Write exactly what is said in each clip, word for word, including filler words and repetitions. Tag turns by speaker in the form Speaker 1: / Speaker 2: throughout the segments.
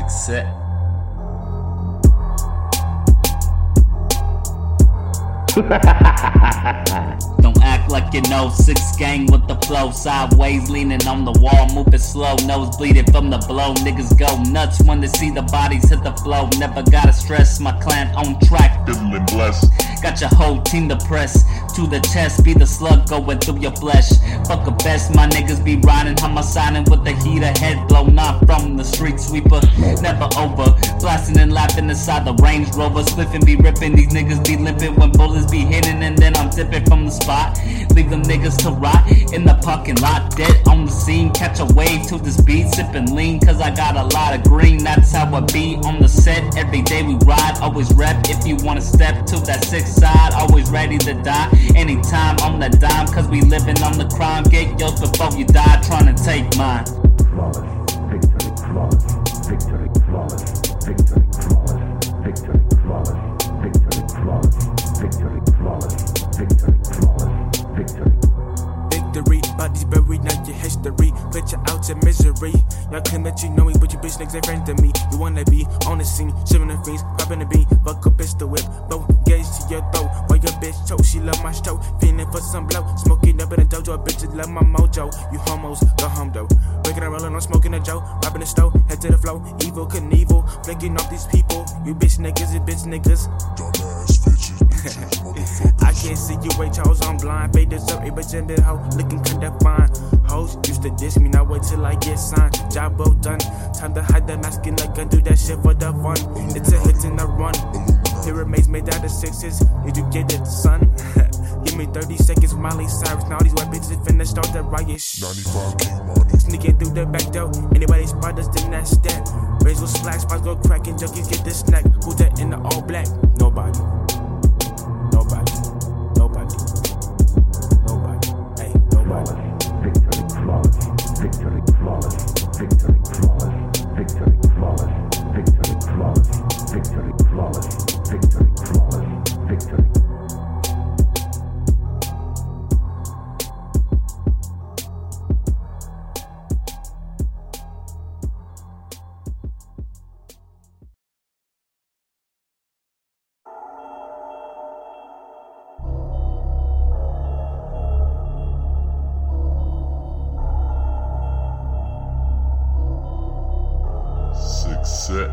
Speaker 1: Six it. Don't act like you know, six gang with the flow. Sideways leaning on the wall, moving slow. Nose bleeding from the blow. Niggas go nuts when they see the bodies hit the flow. Never gotta stress, my clan on track.
Speaker 2: Diddling blessed.
Speaker 1: Got your whole team to press to the chest, be the slug going through your flesh. Fuck a best, my niggas be riding, homiciding with the heater, head blown off from the street sweeper. Never over, blasting and laughing inside the Range Rover. Spliffing be ripping, these niggas be limping when bullets be hitting, and then I'm dipping from the spot. Leave them niggas to rot in the parking lot, dead on the scene. Catch a wave to this beat, sipping lean, cause I got a lot of green. That's how I be on the set, every day we ride. Always rep if you wanna step to that sixth side. Always ready to die, anytime on the dime, cause we living on the crime. Get yours before you die, trying to take mine.
Speaker 3: Flawless, victory, flawless, victory, flawless, victory, flawless, victory, flawless, victory, flawless, victory, flawless, victory, flawless, victory.
Speaker 4: Victory, bodies buried, not your history. Put you out your misery. Y'all claim that you know me, but you bitch niggas ain't friend to me. You wanna be on the scene, shivering the fiends, popping the beat, fuck a pistol whip, blow gauge to your throat. While your bitch choke, she love my stroke, feeling for some blow. Smoking up in the dojo, bitches love my mojo. You homos, go home though. Breaking and rolling, I'm smoking a Joe, robbing the stove, head to the flow. Evil Knievel, flicking off these people. You bitch niggas, you bitch niggas.
Speaker 2: Dumbass bitches, bitches, motherfuckers.
Speaker 4: I can't see you, wait, Charles, I'm blind. Faded up, a bitch in the hoe, looking kinda fine. Hoes used to diss me, now wait till I get signed. Job well done, time to hide the mask in the gun, do that shit for the fun. It's a hit and a run. Pyramids made out of sixes, did you get it, son? Give me thirty seconds, Miley Cyrus, now these white bitches finna start the riot.
Speaker 2: ninety-five King Money.
Speaker 4: Sneaking through the back door, anybody spot us, then that's that. Rays will splash, spots go cracking, junkies get the snack. Who's that in the all black? Nobody. Nobody. Nobody. Nobody. Hey, nobody.
Speaker 3: Victory, flawless, victory, flawless, victory, flawless, victory, flawless, victory, flawless, victory, flawless, victory, flawless, victory.
Speaker 2: Six it.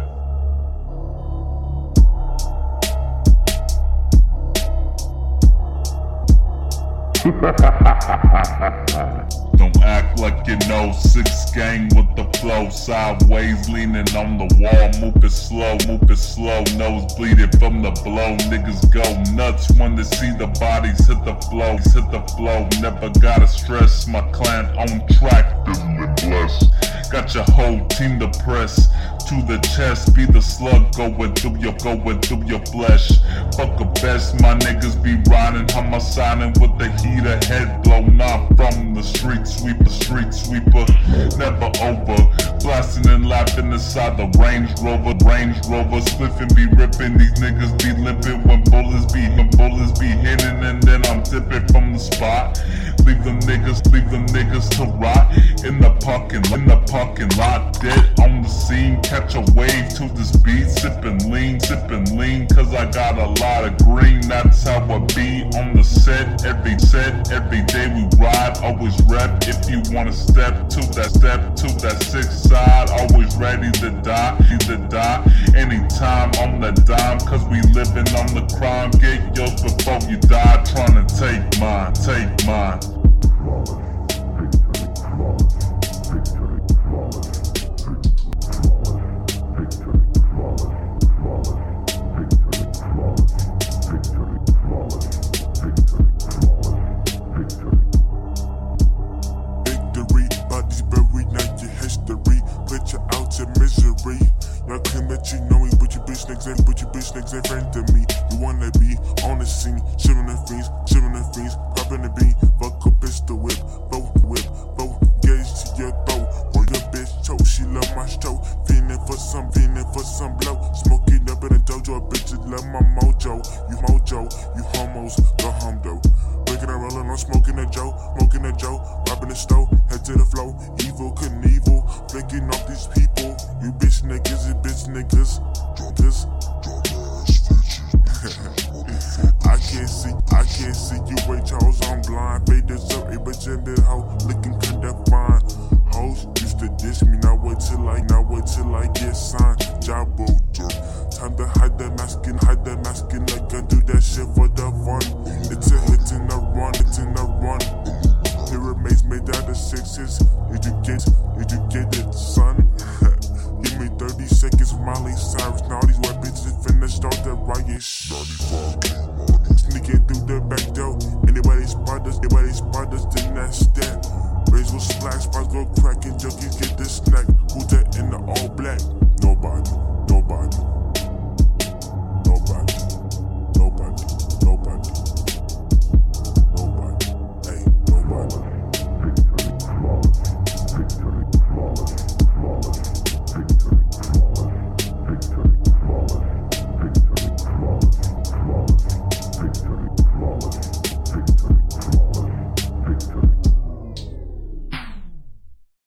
Speaker 2: Don't act like you know, six gang with the flow. Sideways leaning on the wall, moving slow, moving slow. Nose bleeding from the blow. Niggas go nuts when they see the bodies hit the flow. Hit the flow, never gotta stress. My clan on track, diddling blessed. Got your whole team to press to the chest, be the slug going through your, going through your flesh. Fuck a best, my niggas be riding, homiciding with the heater, head blown off from the street sweeper, street sweeper. Never over, blasting and laughing inside the Range Rover, Range Rover. Spliffing be ripping, these niggas be limping when bullets be, when bullets be hitting, and then I'm dipping from the spot. Leave them niggas, leave them niggas to rot in the parking, in the parking lot, dead on the scene. Catch a wave to this beat, sipping lean, sipping lean, cause I got a lot of green. That's how I be on the set, every set, every day we ride. Always rep if you wanna step to that, step to that sixth side. Always ready to die, either die anytime on the dime, cause we living on the crime. Get yours before you die, trying to take mine, take mine.
Speaker 5: Y'all claim that you know me, but you bitch niggas ain't, but you bitch niggas ain't friend to me. You wanna be on the scene, shivering the fiends, shivering the fiends, popping the beat, fuck a pistol whip, bow whip, bow gauge to your throat. While your bitch choke, she love my stroke, feeling for some, feeling for some blow. Smoking up in the dojo, bitches love my mojo. You mojo, you homos, go home though. Breaking and rolling, I'm smoking a Joe, smoking a Joe, robbing the stove, head to the flow. Evil Knievel, flicking off these people. You bitch niggas, you bitch can't see, I can't see you, Ray Charles, I'm blind. Faders up, a bitch in the hoe, looking kinda fine. Hoes used to diss me, now wait till I, now wait till I get signed. Job time to hide the